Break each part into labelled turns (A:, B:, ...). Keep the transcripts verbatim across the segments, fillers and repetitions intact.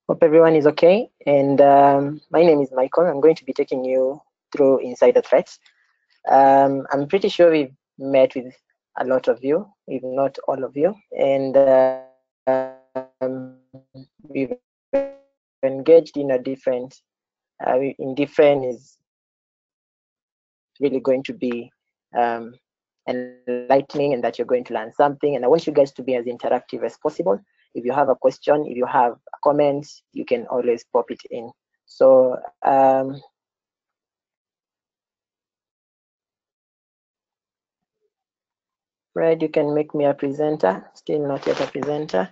A: Hope everyone is okay. And um, my name is Michael. I'm going to be taking you through insider threats. Um, I'm pretty sure we've met with a lot of you, if not all of you, and um, we've engaged in a different, uh, in different is really going to be um, enlightening, and that you're going to learn something. And I want you guys to be as interactive as possible. If you have a question, if you have a comment, you can always pop it in. So um, Fred, you can make me a presenter. Still not yet a presenter.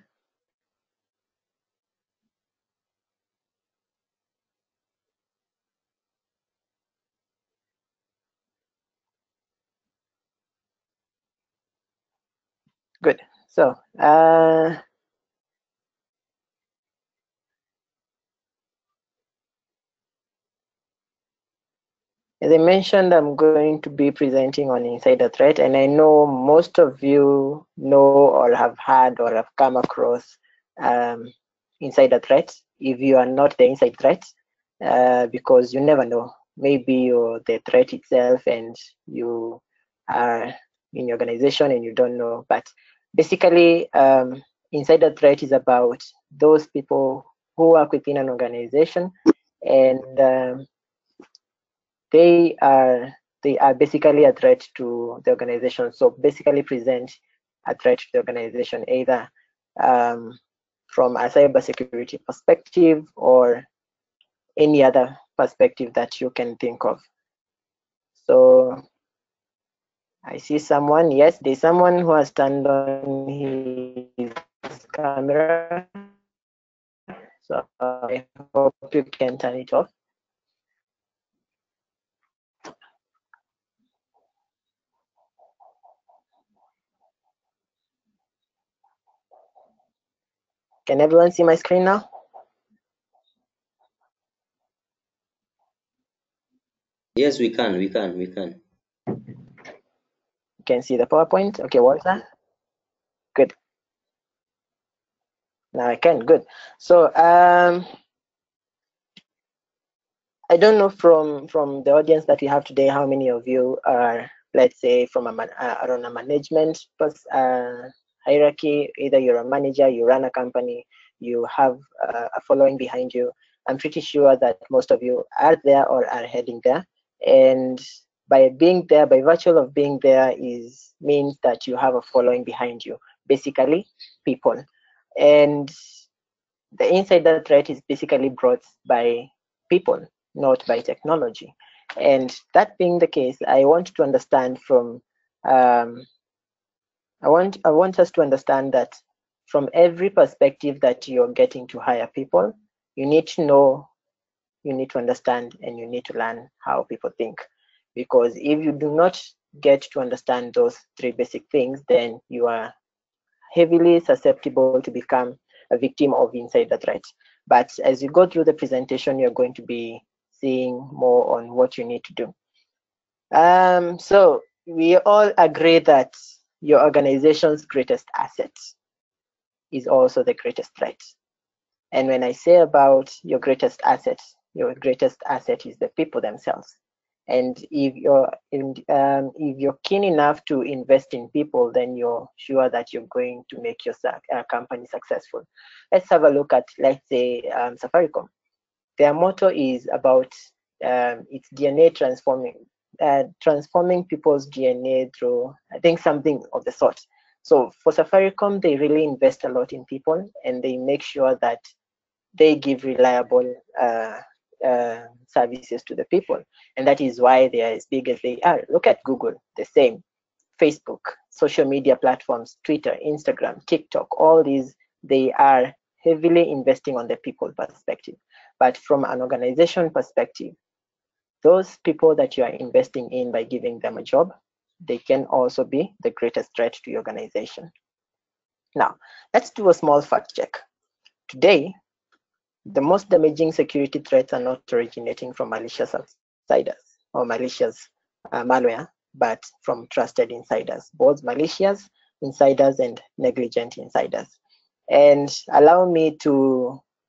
A: Good. So uh, as I mentioned, I'm going to be presenting on insider threat, and I know most of you know or have had or have come across um, insider threats. If you are not the inside threat, uh, because you never know, maybe you're the threat itself and you are in your organization and you don't know. But basically, um, insider threat is about those people who work within an organization, and um, they are they are basically a threat to the organization. So basically present a threat to the organization, either um, from a cybersecurity perspective or any other perspective that you can think of. So I see someone. Yes, there's someone who has turned on his camera. So I hope you can turn it off. Can everyone see my screen now?
B: Yes, we can, we can, we can.
A: You can see the PowerPoint. Okay, Walter. Good. Now I can. Good. So um, I don't know from from the audience that we have today how many of you are, let's say, from a man, uh, are on a management uh, hierarchy. Either you're a manager, you run a company, you have uh, a following behind you. I'm pretty sure that most of you are there or are heading there. And by being there, by virtue of being there, is means that you have a following behind you. Basically, people. And the insider threat is basically brought by people, not by technology. And that being the case, I want to understand from um, I want I want us to understand that from every perspective that you're getting to hire people, you need to know, you need to understand, and you need to learn how people think. Because if you do not get to understand those three basic things, then you are heavily susceptible to become a victim of insider threat. But as you go through the presentation, you're going to be seeing more on what you need to do. Um, so we all agree that your organization's greatest asset is also the greatest threat. And when I say about your greatest asset, your greatest asset is the people themselves. And if you're in, um, if you're keen enough to invest in people, then you're sure that you're going to make your uh, company successful. Let's have a look at, let's say, um, Safaricom. Their motto is about um, its D N A transforming, uh, transforming people's D N A through, I think, something of the sort. So for Safaricom, they really invest a lot in people, and they make sure that they give reliable uh, uh, services to the people. And that is why they are as big as they are. Look at Google, the same. Facebook, social media platforms, Twitter, Instagram, TikTok, all these, they are heavily investing on the people perspective. But from an organization perspective, those people that you are investing in by giving them a job, they can also be the greatest threat to your organization. Now, let's do a small fact check. Today, the most damaging security threats are not originating from malicious outsiders or malicious uh, malware, but from trusted insiders, both malicious insiders and negligent insiders. And allow me to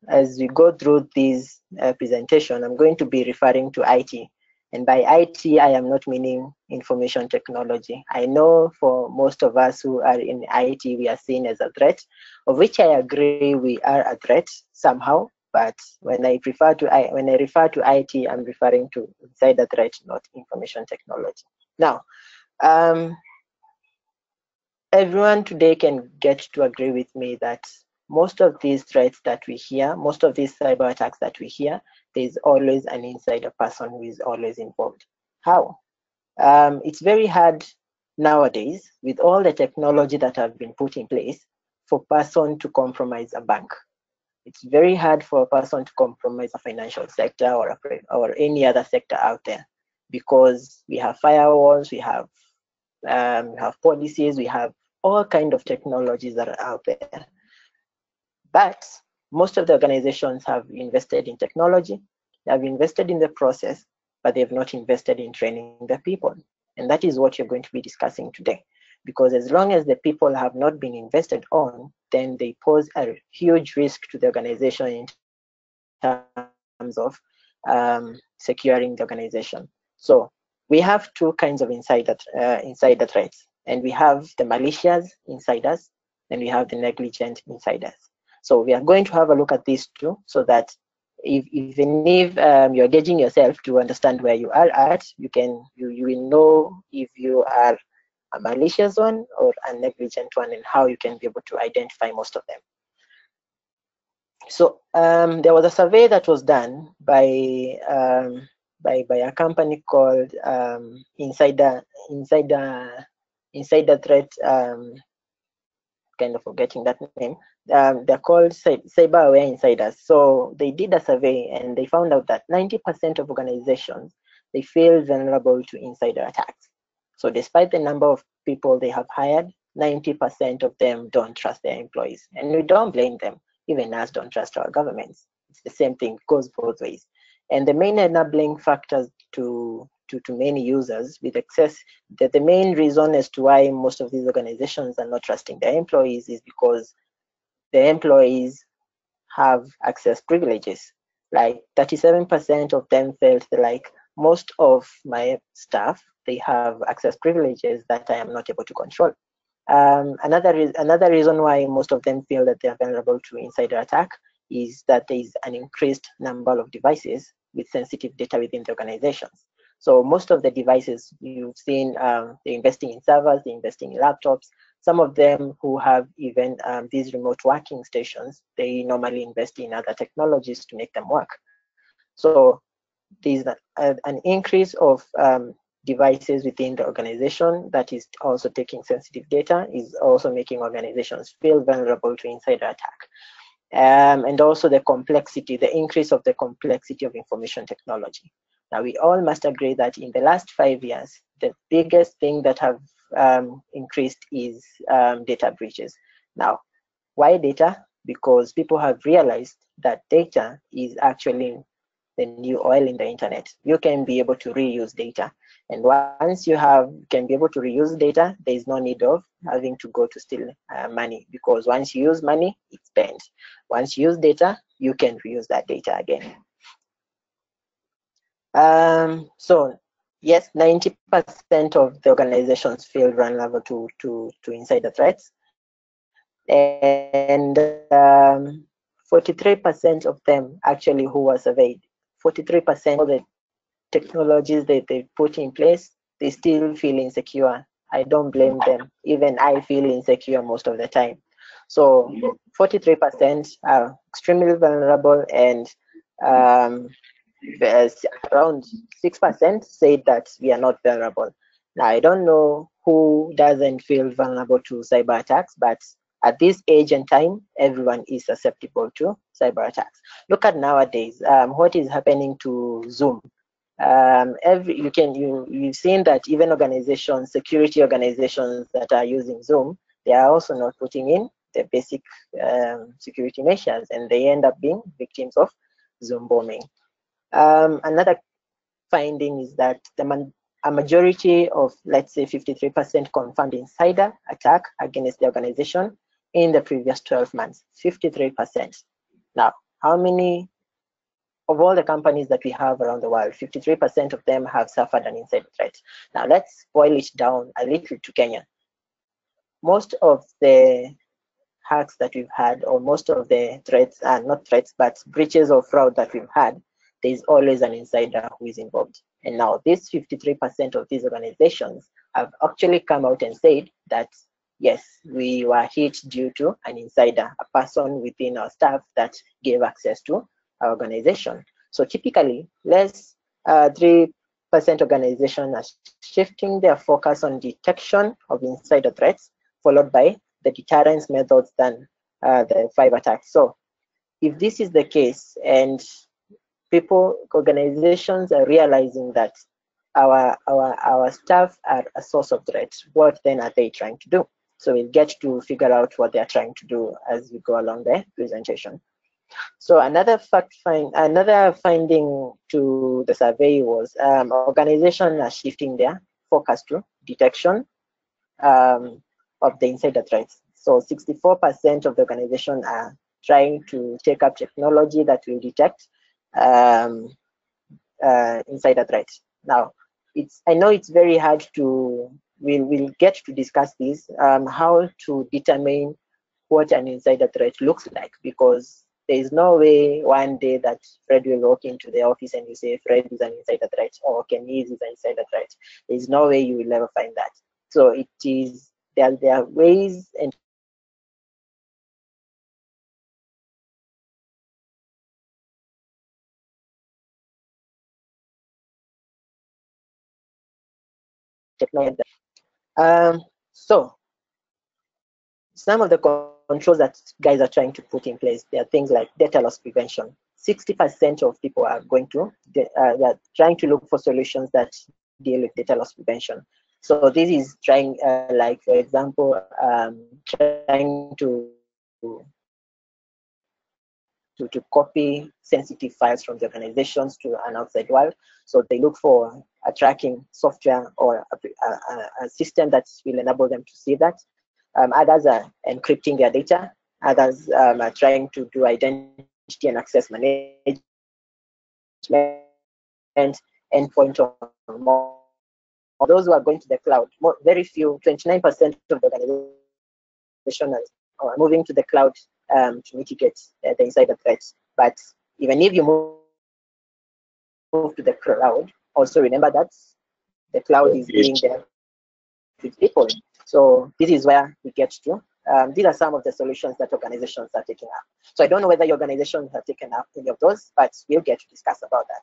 A: as we go through this uh, presentation, I'm going to be referring to I T. And by I T, I am not meaning information technology. I know for most of us who are in I T, we are seen as a threat, of which I agree we are a threat somehow. But when I refer to I, when I refer to I T, I'm referring to insider threat, not information technology. Now, um, everyone today can get to agree with me that most of these threats that we hear, most of these cyber attacks that we hear, there's always an insider person who is always involved. How? Um, it's very hard nowadays, with all the technology that have been put in place, for a person to compromise a bank. It's very hard for a person to compromise a financial sector or, a, or any other sector out there, because we have firewalls, we have um, we have policies, we have all kind of technologies that are out there. But most of the organizations have invested in technology, they have invested in the process, but they have not invested in training the people. And that is what you're going to be discussing today. Because as long as the people have not been invested on, then they pose a huge risk to the organization in terms of um, securing the organization. So we have two kinds of insider, uh, insider threats. And we have the malicious insiders, and we have the negligent insiders. So we are going to have a look at these two, so that if, even if um, you're gauging yourself to understand where you are at, you can you, you will know if you are a malicious one or a negligent one, and how you can be able to identify most of them. So um, there was a survey that was done by um, by by a company called um, Insider Insider Insider Threat. Um, kind of forgetting that name. Um, they're called Cyber Aware Insiders. So they did a survey and they found out that ninety percent of organizations, they feel vulnerable to insider attacks. So despite the number of people they have hired, ninety percent of them don't trust their employees. And we don't blame them. Even us don't trust our governments. It's the same thing, it goes both ways. And the main enabling factors to To, to many users with access, that the main reason as to why most of these organizations are not trusting their employees is because the employees have access privileges. Like thirty-seven percent of them felt like most of my staff, they have access privileges that I am not able to control. Um, another, re another reason why most of them feel that they are vulnerable to insider attack is that there is an increased number of devices with sensitive data within the organizations. So most of the devices you've seen, um, they're investing in servers, they're investing in laptops. Some of them who have even um, these remote working stations, they normally invest in other technologies to make them work. So there's a, an increase of um, devices within the organization that is also taking sensitive data, is also making organizations feel vulnerable to insider attack. Um, and also the complexity, the increase of the complexity of information technology. Now, we all must agree that in the last five years, the biggest thing that have um, increased is um, data breaches. Now, why data? Because people have realized that data is actually the new oil in the internet. You can be able to reuse data. And once you have can be able to reuse data, there is no need of having to go to steal uh, money, because once you use money, it's spent. Once you use data, you can reuse that data again. Um, so yes, ninety percent of the organizations feel vulnerable to, to, to insider threats. And um, forty-three percent of them actually who were surveyed, forty-three percent of the technologies that they put in place, they still feel insecure. I don't blame them. Even I feel insecure most of the time. So forty-three percent are extremely vulnerable, and um, around six percent say that we are not vulnerable. Now, I don't know who doesn't feel vulnerable to cyber attacks, but at this age and time, everyone is susceptible to cyber attacks. Look at nowadays, um, what is happening to Zoom. Um, every you can you you've seen that even organizations, security organizations that are using Zoom, they are also not putting in the basic um, security measures, and they end up being victims of Zoom bombing. Um, another finding is that the man, a majority of, let's say, fifty-three percent confirmed insider attack against the organization in the previous twelve months. fifty-three percent. Now, how many of all the companies that we have around the world, fifty-three percent of them have suffered an insider threat. Now let's boil it down a little to Kenya. Most of the hacks that we've had, or most of the threats, and uh, not threats, but breaches of fraud that we've had, there's always an insider who is involved. And now this fifty-three percent of these organizations have actually come out and said that, yes, we were hit due to an insider, a person within our staff that gave access to our organization. So typically, less uh, three percent organizations are shifting their focus on detection of insider threats, followed by the deterrence methods than uh, the five attacks. So if this is the case and people, organizations are realizing that our, our, our staff are a source of threat, what then are they trying to do? So we'll get to figure out what they're trying to do as we go along the presentation. So another fact find, another finding to the survey was um, organizations are shifting their focus to detection um, of the insider threats. So sixty-four percent of the organization are trying to take up technology that will detect um, uh, insider threats. Now, it's I know it's very hard to, we'll, we'll get to discuss this, um, how to determine what an insider threat looks like, because there is no way one day that Fred will walk into the office and you say Fred is an insider threat or Kenise is an insider threat. There is no way you will ever find that. So it is, there, there are ways and technology. Um, so some of the controls that guys are trying to put in place, there are things like data loss prevention. sixty percent of people are going to, uh, they're trying to look for solutions that deal with data loss prevention. So this is trying, uh, like for example, um, trying to, to to copy sensitive files from the organizations to an outside world. So they look for a tracking software or a, a, a system that will enable them to see that. Um, others are encrypting their data. Others um, are trying to do identity and access management, endpoint or more. Those who are going to the cloud, more, very few, twenty-nine percent of the organization are moving to the cloud um, to mitigate uh, the insider threats. But even if you move to the cloud, also remember that the cloud is being there with people. So this is where we get to. Um, these are some of the solutions that organizations are taking up. So I don't know whether your organizations have taken up any of those, but we'll get to discuss about that.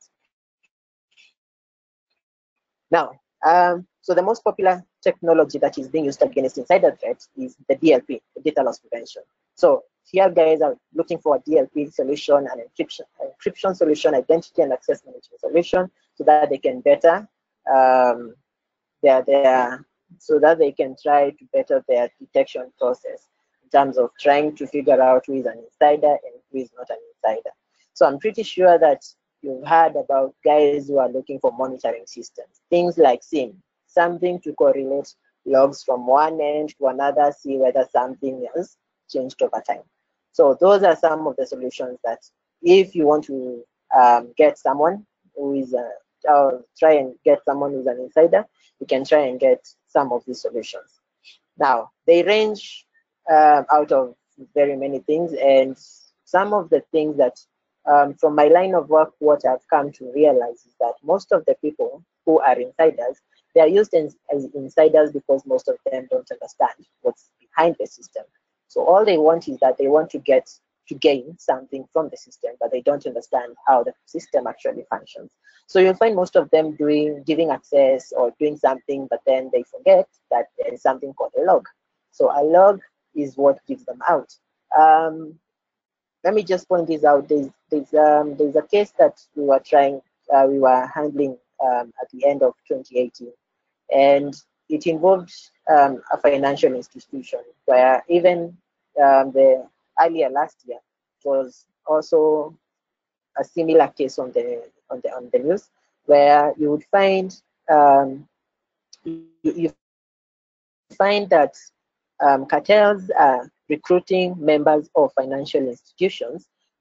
A: Now, um, so the most popular technology that is being used against insider threats is the D L P, the data loss prevention. So here guys are looking for a D L P solution, an encryption, encryption solution, identity and access management solution, so that they can better um, their, their, so that they can try to better their detection process in terms of trying to figure out who is an insider and who is not an insider. So I'm pretty sure that you've heard about guys who are looking for monitoring systems, things like SIEM, something to correlate logs from one end to another, see whether something has changed over time. So those are some of the solutions that if you want to um, get someone who is a, or try and get someone who's an insider, you can try and get some of these solutions. Now, they range um, out of very many things, and some of the things that um, from my line of work, what I've come to realize is that most of the people who are insiders, they are used as, as insiders because most of them don't understand what's behind the system. So all they want is that they want to get to gain something from the system, but they don't understand how the system actually functions. So you'll find most of them doing giving access or doing something, but then they forget that there is something called a log. So a log is what gives them out. Um, let me just point this out. There's there's um, there's a case that we were trying, uh, we were handling um, at the end of twenty eighteen, and it involved um, a financial institution where even um, the earlier last year was also a similar case on the on the on the news, where you would find um, you, you find that um, cartels are recruiting members of financial institutions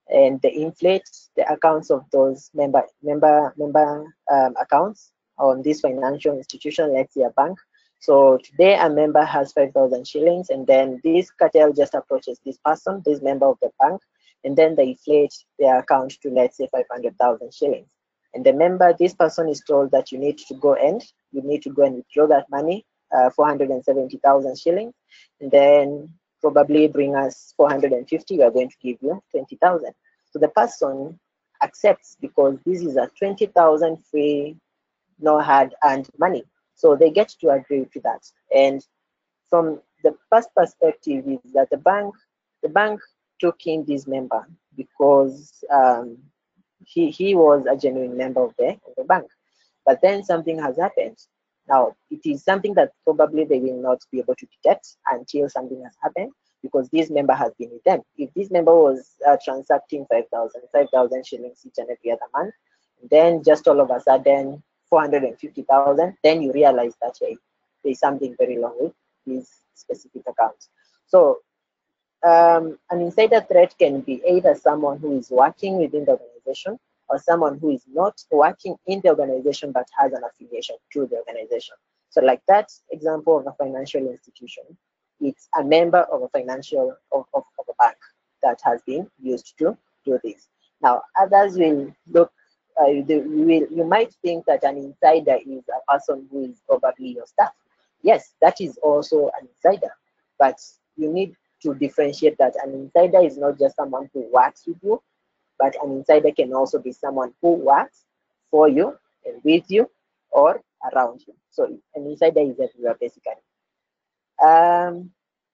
A: and they inflate the accounts of those member member member um, accounts on this financial institution, let's say a bank. So today a member has five thousand shillings, and then this cartel just approaches this person, this member of the bank, and then they inflate their account to, let's say, five hundred thousand shillings. And the member, this person is told that you need to go and you need to go and withdraw that money, uh, four hundred seventy thousand shillings, and then probably bring us four hundred fifty. We are going to give you twenty thousand. So the person accepts because this is a twenty thousand free, no hard earned money. So they get to agree to that. And from the first perspective is that the bank, the bank took in this member because um, he, he was a genuine member of the, of the bank. But then something has happened. Now, it is something that probably they will not be able to detect until something has happened, because this member has been with them. If this member was uh, transacting five thousand, five thousand shillings each and every other month, then just all of a sudden four hundred fifty thousand, then you realize that, hey, there's something very wrong with these specific accounts. So um, an insider threat can be either someone who is working within the organization or someone who is not working in the organization but has an affiliation to the organization. So like that example of a financial institution, it's a member of a financial, of, of, of a bank that has been used to do this. Now, others will look, uh, you, will, you might think that an insider is a person who is probably your staff. Yes, that is also an insider, but you need to differentiate that an insider is not just someone who works with you, but an insider can also be someone who works for you and with you or around you. So an insider is everywhere, basically. Um,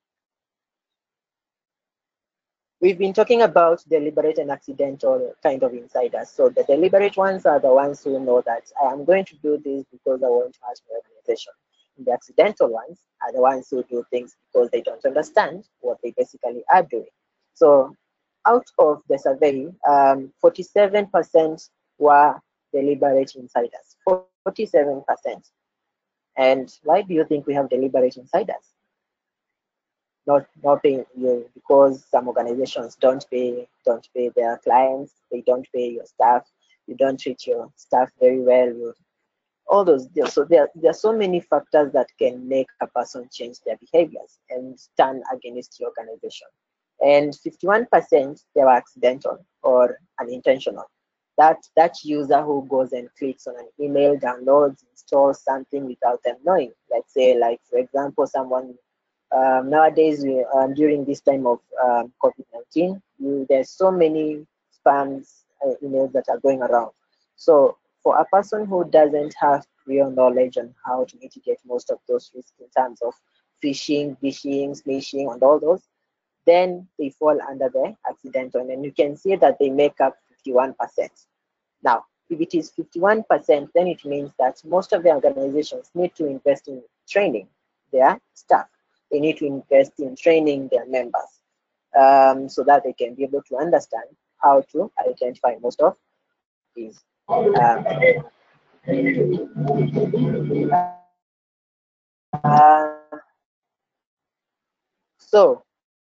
A: we've been talking about deliberate and accidental kind of insiders. So the deliberate ones are the ones who know that I am going to do this because I want to hurt my organization. And the accidental ones are the ones who do things because they don't understand what they basically are doing. So out of the survey, um, forty-seven percent were deliberate insiders, forty-seven percent. And why do you think we have deliberate insiders? Not, not paying you because some organizations don't pay, don't pay their clients, they don't pay your staff, you don't treat your staff very well, you, all those deals. So there, there are so many factors that can make a person change their behaviors and turn against your organization. And fifty-one percent they were accidental or unintentional. That that user who goes and clicks on an email, downloads, installs something without them knowing. Let's say, like for example, someone um, nowadays we, um, during this time of um, COVID nineteen, you, there's so many spams uh, emails that are going around. So for a person who doesn't have real knowledge on how to mitigate most of those risks in terms of phishing, phishing, smishing, and all those, then they fall under the accidental, and you can see that they make up fifty-one percent. Now, if it is fifty-one percent, then it means that most of the organizations need to invest in training their staff. They need to invest in training their members um, so that they can be able to understand how to identify most of these. Um, uh, so,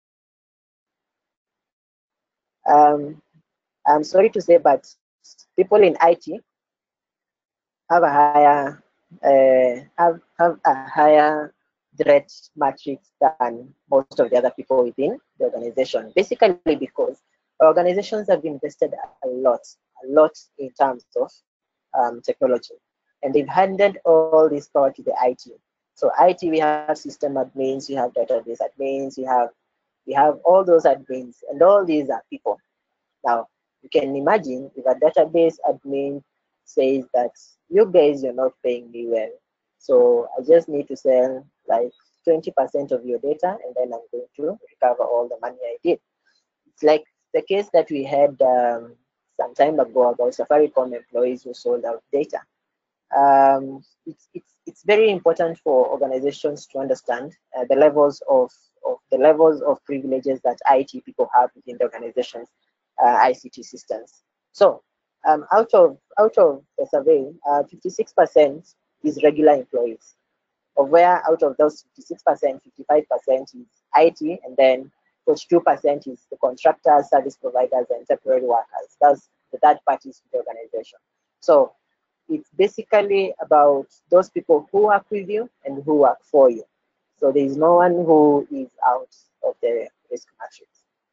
A: um, I'm sorry to say, but people in I T have a higher uh, have have a higher threat matrix than most of the other people within the organization. Basically, because organizations have invested a lot, a lot in terms of um, technology, and they've handed all this power to the I T. So I T, we have system admins, we have database admins, we have we have all those admins, and all these are people. Now, you can imagine if a database admin says that you guys, you're not paying me well, so I just need to sell like twenty percent of your data, and then I'm going to recover all the money I did. It's like the case that we had um, some time ago about Safaricom employees who sold out data. Um, it's, it's, it's very important for organizations to understand uh, the levels of, of the levels of privileges that I T people have within the organization's uh, I C T systems. So um, out of out of the survey, uh, fifty-six percent is regular employees, of where out of those fifty-six percent, fifty-five percent is I T, and then forty-two percent is the contractors, service providers, and temporary workers. That's the third parties to the organization. So it's basically about those people who work with you and who work for you. So there is no one who is out of the risk matrix.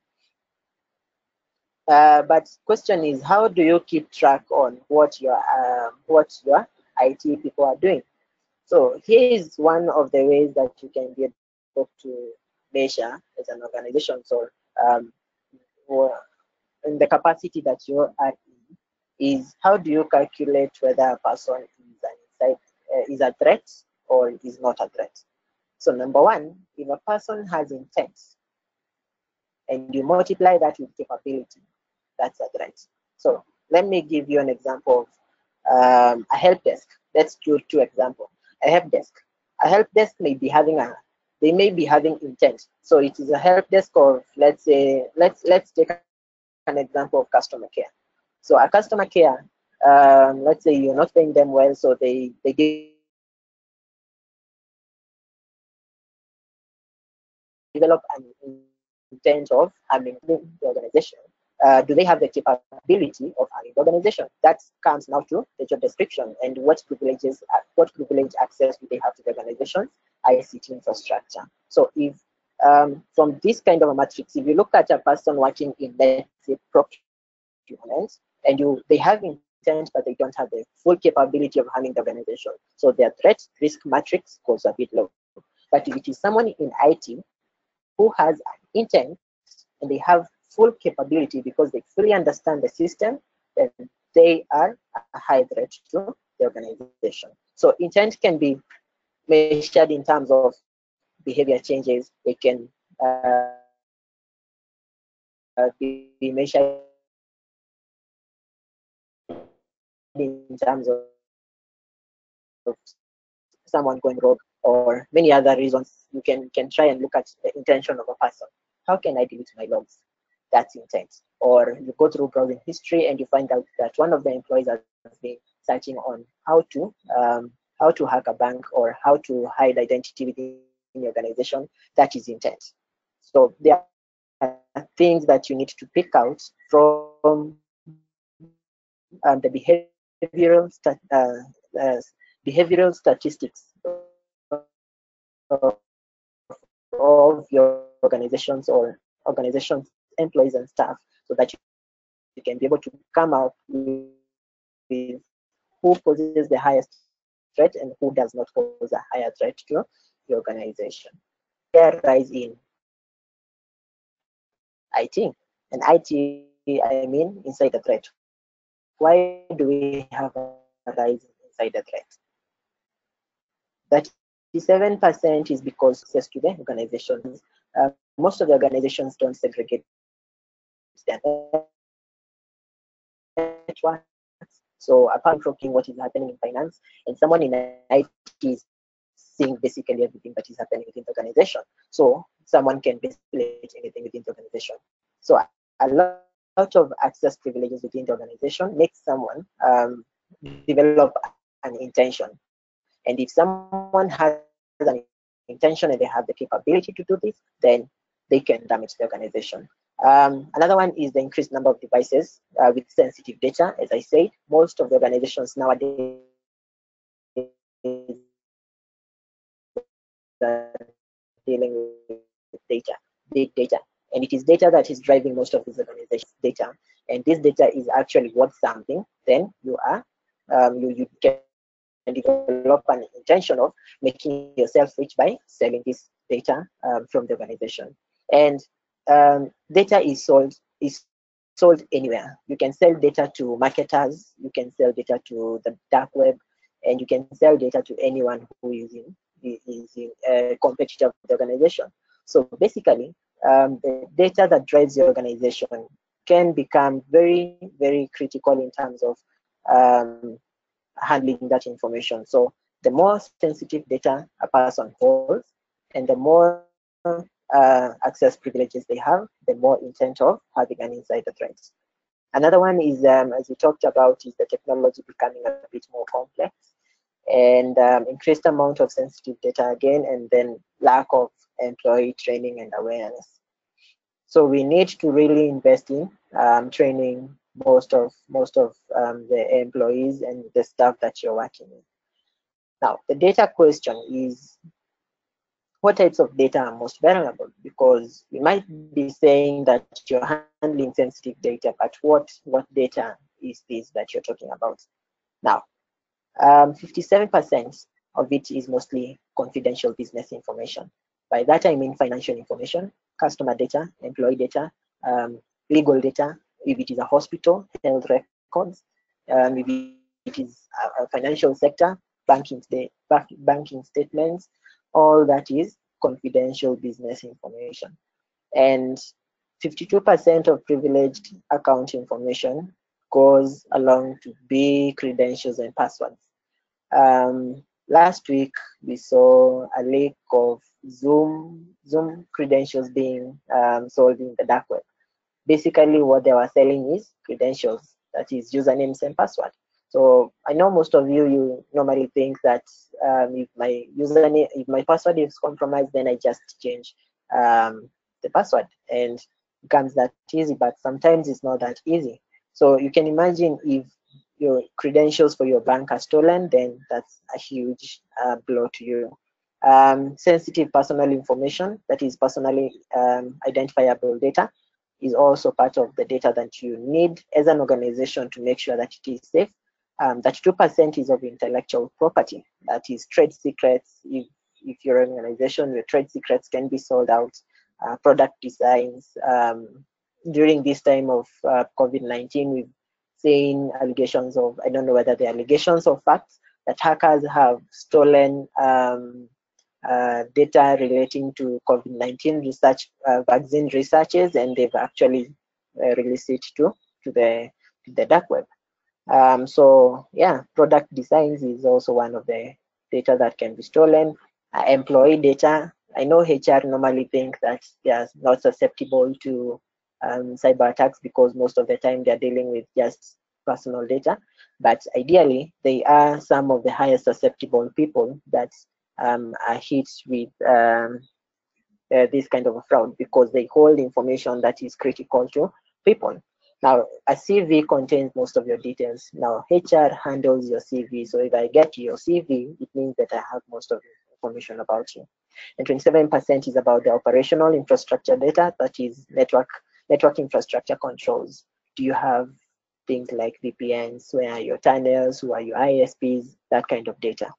A: Uh, but question is, how do you keep track on what your um, what your I T people are doing? So here is one of the ways that you can be able to measure as an organization. So um, or in the capacity that you are in, is how do you calculate whether a person is an inside, uh, is a threat or is not a threat? So number one, if a person has intent and you multiply that with capability, that's a threat. So let me give you an example of um, a help desk. Let's do two examples. A help desk. A help desk may be having a, they may be having intent. So it is a help desk of, let's say, let's let's take an example of customer care. So a customer care, um, let's say you're not paying them well, so they they develop an intent of harming the organization. Uh, do they have the capability of harming the organization? That comes now to the job description and what privileges, uh, what privilege access do they have to the organization's I C T infrastructure. So if um, from this kind of a matrix, if you look at a person working in, let's say, procurement, and you they have intent, but they don't have the full capability of harming the organization, so their threat risk matrix goes a bit low. But if it is someone in I T who has an intent and they have full capability because they fully understand the system, then they are a high threat to the organization. So intent can be measured in terms of behavior changes. They can uh, be measured in terms of someone going rogue or many other reasons. You can, can try and look at the intention of a person. How can I delete my logs? That's intent. Or you go through browsing history and you find out that one of the employees has been searching on how to um, how to hack a bank or how to hide identity within the organization. That is intent. So there are things that you need to pick out from um, the behavioral stat, uh, uh, behavioral statistics of, of your organizations or organizations, employees and staff, so that you, you can be able to come up with who poses the highest threat and who does not pose a higher threat to the organization. There rise in I T, and I T, I mean inside the threat. Why do we have a rise inside the threat? thirty-seven percent is because access to the organizations. Uh, most of the organizations don't segregate their networks. So apart from what is happening in finance, and someone in I T is seeing basically everything that is happening within the organization. So someone can basically anything within the organization. So a lot of access privileges within the organization makes someone um, develop an intention. And if someone has an intention and they have the capability to do this, then they can damage the organization. Um, another one is the increased number of devices uh, with sensitive data. As I said, most of the organizations nowadays are dealing with data, big data. And it is data that is driving most of these organizations' data. And this data is actually worth something. Then you are, um, you, you can develop an intention of making yourself rich by selling this data um, from the organization. And um, data is sold is sold anywhere. You can sell data to marketers, you can sell data to the dark web, and you can sell data to anyone who is in is in a competitor of the organization. So basically, um, the data that drives your organization can become very, very critical in terms of um, handling that information. So the more sensitive data a person holds and the more uh, access privileges they have, the more intent of having an insider threat. Another one is, um, as we talked about, is the technology becoming a bit more complex and um, increased amount of sensitive data again, and then lack of employee training and awareness. So we need to really invest in um, training most of most of um, the employees and the staff that you're working with. Now, the data question is, what types of data are most vulnerable? Because you might be saying that you're handling sensitive data, but what what data is this that you're talking about? Now, um, fifty-seven percent of it is mostly confidential business information. By that I mean financial information, customer data, employee data, um, legal data, if it is a hospital, health records, um, if it is a, a financial sector, banking, banking statements, all that is confidential business information. And fifty-two percent of privileged account information goes along to big credentials and passwords. Um, last week, we saw a leak of Zoom Zoom credentials being um, sold in the dark web. Basically, what they were selling is credentials, that is usernames and password. So I know most of you, you normally think that um, if my username, if my password is compromised, then I just change um, the password and it becomes that easy. But sometimes it's not that easy. So you can imagine if your credentials for your bank are stolen, then that's a huge uh, blow to you. Um, sensitive personal information, that is personally um, identifiable data, is also part of the data that you need as an organization to make sure that it is safe. Um, that two percent is of intellectual property, that is trade secrets. If, if your organization, your trade secrets can be sold out, uh, product designs. Um, during this time of uh, COVID nineteen, we've seen allegations of, I don't know whether the allegations of facts, that hackers have stolen um, uh, data relating to COVID nineteen research, uh, vaccine researches, and they've actually uh, released it to, to, the, to the dark web. Um, so yeah, product designs is also one of the data that can be stolen. Uh, employee data, I know H R normally think that they are not susceptible to um, cyber attacks because most of the time they're dealing with just personal data, but ideally they are some of the highest susceptible people that um, are hit with um, uh, this kind of a fraud, because they hold information that is critical to people. Now, a C V contains most of your details. Now, H R handles your C V. So if I get your C V, it means that I have most of the information about you. And twenty-seven percent is about the operational infrastructure data, that is network, network infrastructure controls. Do you have things like V P Ns? Where are your tunnels? Who are your I S Ps? That kind of data.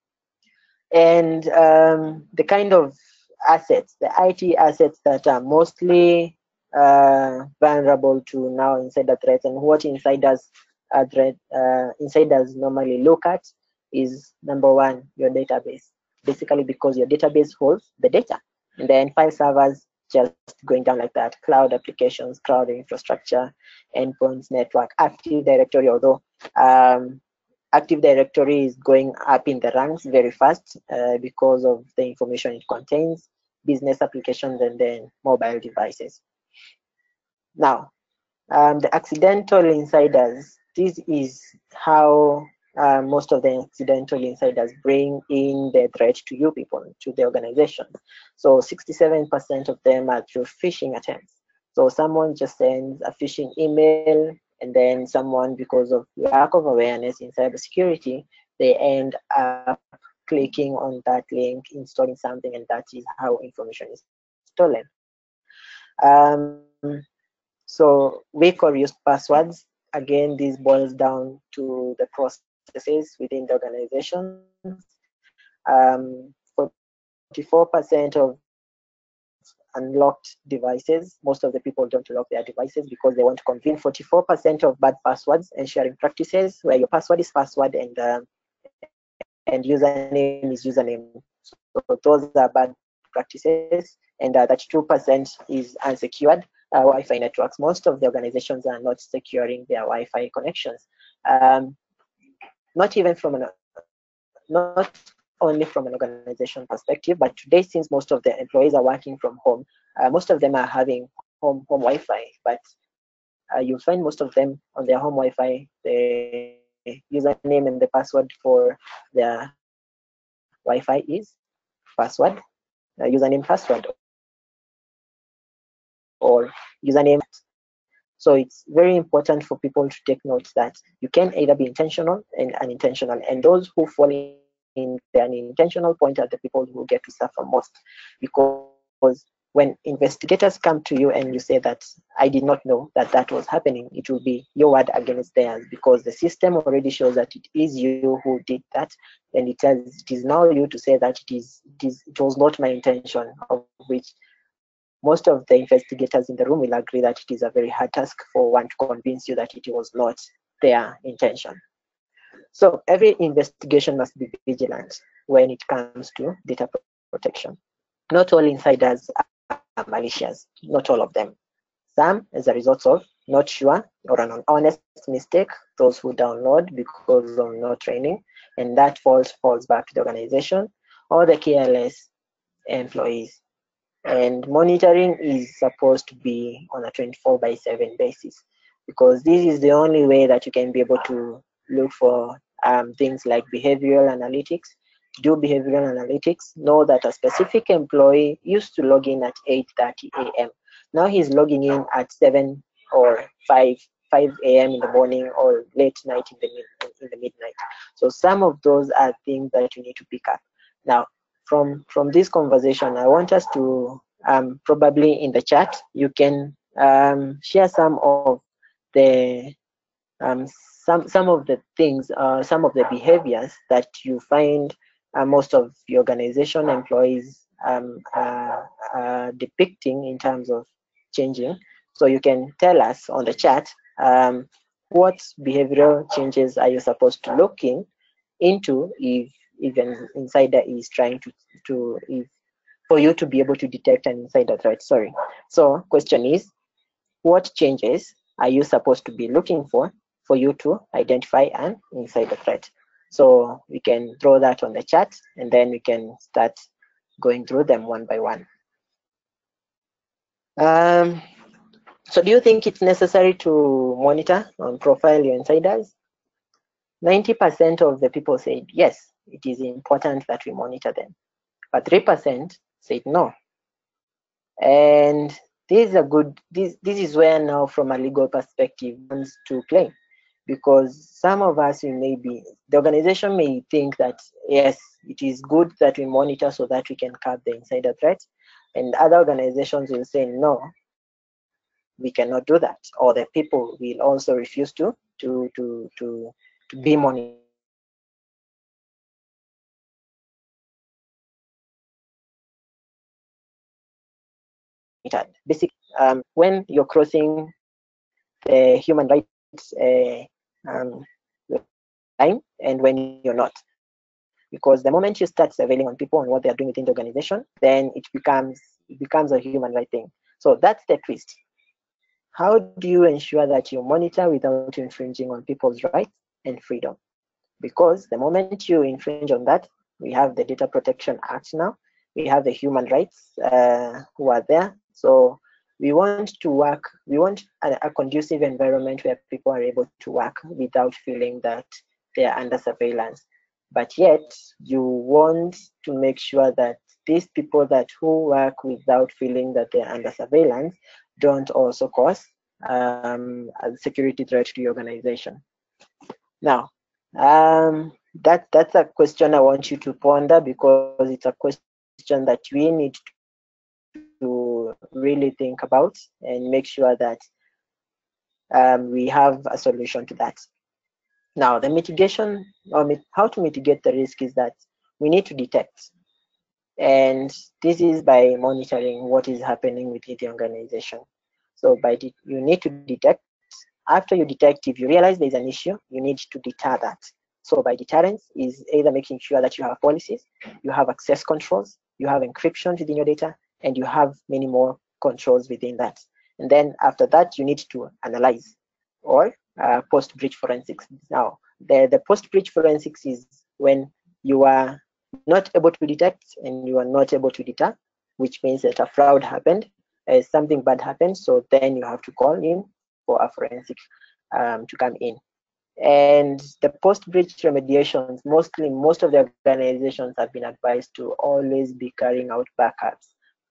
A: And um, the kind of assets, the I T assets that are mostly uh, vulnerable to now insider threats, and what insiders are threat, uh, insiders normally look at is, number one, your database. Basically, because your database holds the data, and then file servers just going down like that, cloud applications, cloud infrastructure, endpoints, network, Active Directory, although um, Active Directory is going up in the ranks very fast uh, because of the information it contains, business applications, and then mobile devices. Now, um, the accidental insiders, this is how uh, most of the accidental insiders bring in the threat to you people, to the organization. So sixty-seven percent of them are through phishing attempts. So someone just sends a phishing email, and then someone, because of lack of awareness in cybersecurity, they end up clicking on that link, installing something, and that is how information is stolen. Um, so weak or used passwords, again, this boils down to the processes within the organizations. Um, forty-four percent of unlocked devices, most of the people don't lock their devices because they want to convene. forty-four percent of bad passwords and sharing practices, where your password is password and uh, and username is username. So those are bad practices, and uh, thirty-two percent is unsecured uh, Wi-Fi networks. Most of the organizations are not securing their Wi-Fi connections. Um, not even from an not only from an organization perspective, but today, since most of the employees are working from home, uh, most of them are having home home Wi-Fi, but uh, you'll find most of them on their home Wi-Fi, the username and the password for their Wi-Fi is password, uh, username password, or maybe just a, a, a or username. So it's very important for people to take note that you can either be intentional and unintentional, and those who fall in the unintentional point are the people who get to suffer most, because when investigators come to you and you say that I did not know that that was happening, it will be your word against theirs, because the system already shows that it is you who did that, and it has it is now you to say that it is it is it was not my intention, of which most of the investigators in the room will agree that it is a very hard task for one to convince you that it was not their intention. So every investigation must be vigilant when it comes to data protection. Not all insiders are malicious, not all of them. Some as a result of not sure or an honest mistake, those who download because of no training, and that falls falls back to the organization or the careless employees. And monitoring is supposed to be on a twenty-four by seven basis, because this is the only way that you can be able to look for um, things like behavioral analytics. To do behavioral analytics, know that a specific employee used to log in at eight thirty a m Now he's logging in at seven or five a m in the morning, or late night in the mid, in the midnight. So some of those are things that you need to pick up. Now, from from this conversation, I want us to um, probably in the chat, you can um, share some of the um, some some of the things, uh, some of the behaviors that you find uh, most of the organization employees um, uh, uh, depicting in terms of changing. So you can tell us on the chat um, what behavioral changes are you supposed to look in into if even insider is trying to to if for you to be able to detect an insider threat. Sorry. So question is, what changes are you supposed to be looking for for you to identify an insider threat? So we can throw that on the chat, and then we can start going through them one by one. Um, so do you think it's necessary to monitor and profile your insiders? ninety percent of the people said yes, it is important that we monitor them, but three percent said no. And this is a good, this, this is where now from a legal perspective comes to play, because some of us, we may be, the organization may think that yes, it is good that we monitor so that we can curb the insider threat, and other organizations will say no, we cannot do that, or the people will also refuse to to to to, to be monitored. Basically, um, when you're crossing the human rights uh, um, line, and when you're not. Because the moment you start surveilling on people and what they are doing within the organization, then it becomes it becomes a human right thing. So that's the twist. How do you ensure that you monitor without infringing on people's rights and freedom? Because the moment you infringe on that, we have the Data Protection Act now, we have the human rights uh, who are there. So we want to work, we want a, a conducive environment where people are able to work without feeling that they are under surveillance. But yet you want to make sure that these people that who work without feeling that they're under surveillance don't also cause um, a security threat to your organization. Now, um, that that's a question I want you to ponder, because it's a question that we need to really think about and make sure that um, we have a solution to that. Now, the mitigation, or mit how to mitigate the risk, is that we need to detect. And this is by monitoring what is happening within the organization. So by the, you need to detect. After you detect, if you realize there's an issue, you need to deter that. So by deterrence is either making sure that you have policies, you have access controls, you have encryption within your data, and you have many more controls within that. And then after that, you need to analyze, or uh, post-breach forensics. Now, the, the post-breach forensics is when you are not able to detect and you are not able to deter, which means that a fraud happened, uh, something bad happened, so then you have to call in for a forensic um, to come in. And the post-breach remediations, mostly most of the organizations have been advised to always be carrying out backups.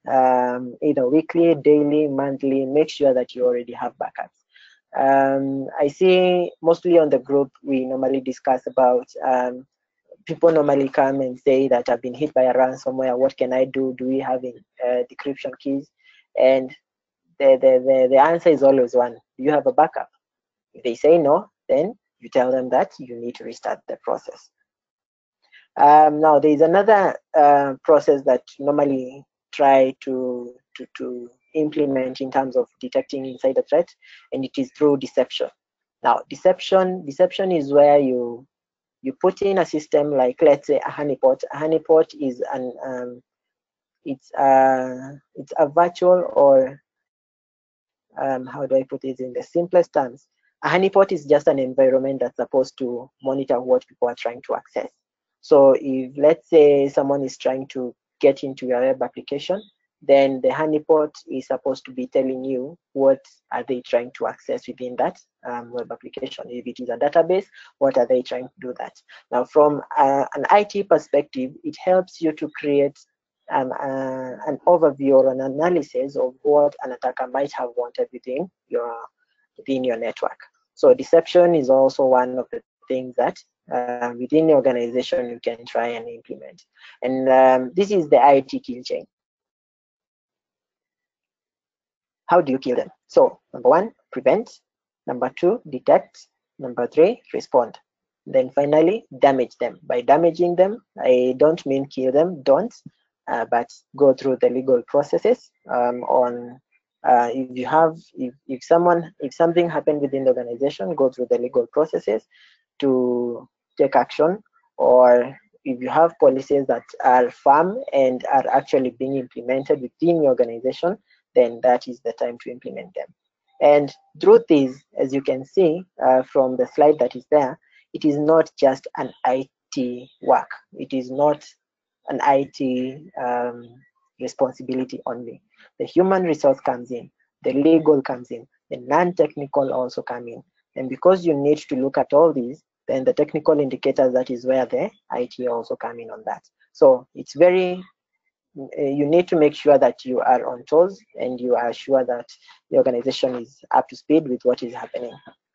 A: um, either weekly, daily, monthly. Make sure that you already have backups. Um, I see mostly on the group we normally discuss about um, people normally come and say that I've been hit by a ransomware. What can I do? Do we have uh, decryption keys? And the, the, the, the answer is always one. Do you have a backup? If they say no, then you tell them that you need to restart the process. Um, now, there is another uh, process that normally try to, to, to implement in terms of detecting insider threat, and it is through deception. Now, deception, deception is where you you put in a system like, let's say, a honeypot. A honeypot is an um, it's a it's a virtual, or um, how do I put it in the simplest terms? A honeypot is just an environment that's supposed to monitor what people are trying to access. So if, let's say, someone is trying to get into your web application, then the honeypot is supposed to be telling you what are they trying to access within that um, web application. If it is a database, what are they trying to do that? Now, from uh, an I T perspective, it helps you to create um, uh, an overview or an analysis of what an attacker might have wanted within your within your network. So deception is also one of the things that uh, within the organization you can try and implement. And um, this is the I T kill chain. How do you kill them? So number one, prevent. Number two, detect. Number three, respond. Then finally, damage them. By damaging them, I don't mean kill them, don't, uh, but go through the legal processes um, on uh, if you have, if, if someone, if something happened within the organization, go through the legal processes to take action. Or if you have policies that are firm and are actually being implemented within your organization, then that is the time to implement them. And truth is, as you can see uh, from the slide that is there, it is not just an I T work. It is not an I T um, responsibility only. The human resource comes in, the legal comes in, the non-technical also come in. And because you need to look at all these, then the technical indicators, that is where the I T also come in on that. So it's very, uh, you need to make sure that you are on toes and you are sure that the organization is up to speed with what is happening.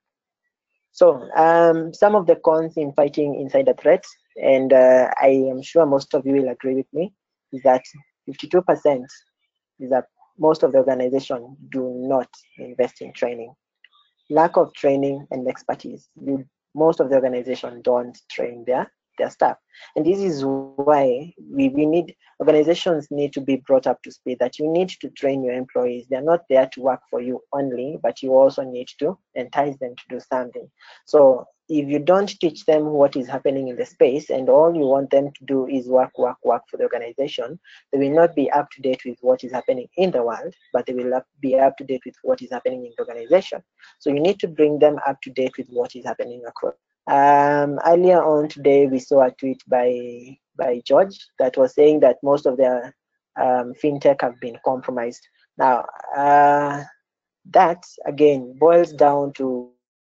A: So um, some of the cons in fighting insider threats, and uh, I am sure most of you will agree with me, is that fifty-two percent is that most of the organization do not invest in training. Lack of training and expertise. You, most of the organization don't train their their staff, and this is why we, we need organizations need to be brought up to speed, that you need to train your employees. They're not there to work for you only, but you also need to entice them to do something. So if you don't teach them what is happening in the space and all you want them to do is work, work, work for the organization, they will not be up to date with what is happening in the world, but they will be up to date with what is happening in the organization. So you need to bring them up to date with what is happening across. Um, earlier on today, we saw a tweet by by George that was saying that most of their um, fintech have been compromised. Now, uh, that again boils down to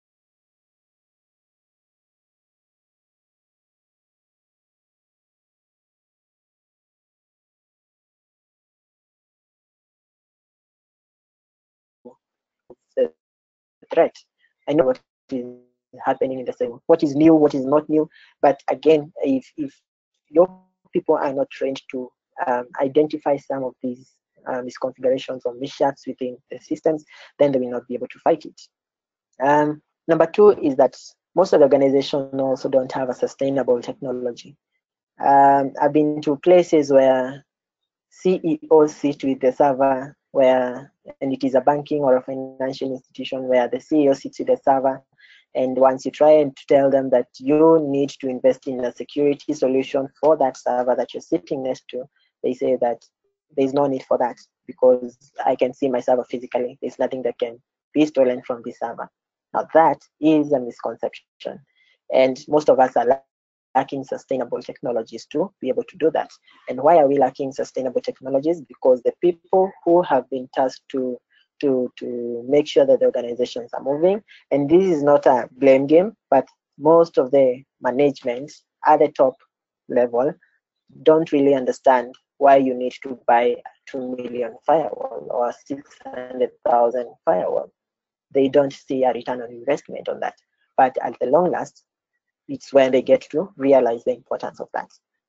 A: the threat. I know what is happening in the system, what is new, what is not new. But again, if if your people are not trained to um, identify some of these uh, misconfigurations or mishaps within the systems, then they will not be able to fight it. Um, number two is that most of the organizations also don't have a sustainable technology. Um, I've been to places where C E Os sit with the server, where, and it is a banking or a financial institution where the C E O sits with the server, and once you try and tell them that you need to invest in a security solution for that server that you're sitting next to, they say that there's no need for that because I can see my server physically. There's nothing that can be stolen from this server. Now that is a misconception, and most of us are lacking sustainable technologies to be able to do that. And why are we lacking sustainable technologies? Because the people who have been tasked to to to make sure that the organizations are moving, and this is not a blame game, but most of the management at the top level don't really understand why you need to buy a two million firewall or six hundred thousand firewall, they don't see a return on investment on that. But at the long last, it's when they get to realize the importance of that.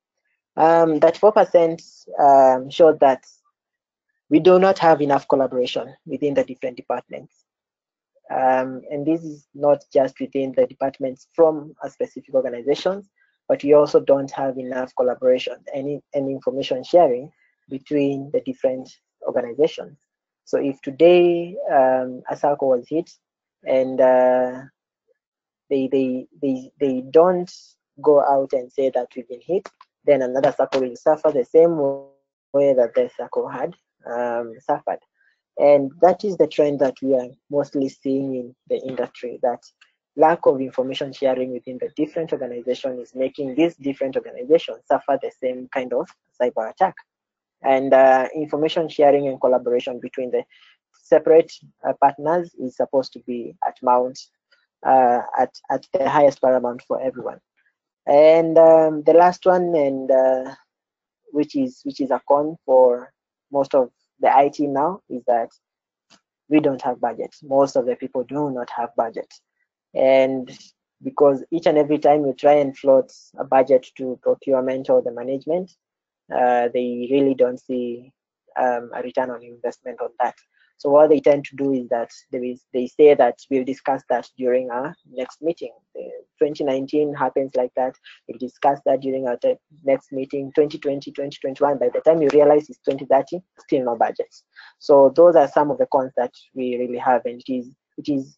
A: Um, that four percent um, showed that we do not have enough collaboration within the different departments. Um, and this is not just within the departments from a specific organizations, but we also don't have enough collaboration and, and information sharing between the different organizations. So if today um, a circle was hit and uh, they, they, they, they don't go out and say that we've been hit, then another circle will suffer the same way that the circle had um, suffered. And that is the trend that we are mostly seeing in the industry, that lack of information sharing within the different organizations is making these different organizations suffer the same kind of cyber attack. And uh, information sharing and collaboration between the separate uh, partners is supposed to be at mount, uh, at, at the highest paramount for everyone. And um, the last one, and uh, which is which is a con for most of the I T now, is that we don't have budget. Most of the people do not have budget. And because each and every time you try and float a budget to procurement or the management, uh, they really don't see um, a return on investment on that. So what they tend to do is that they, they say that we'll discuss that during our next meeting. The twenty nineteen happens like that. We'll discuss that during our next meeting. twenty twenty, twenty twenty-one, by the time you realize it's twenty thirty, still no budget. So those are some of the cons that we really have, and it is it is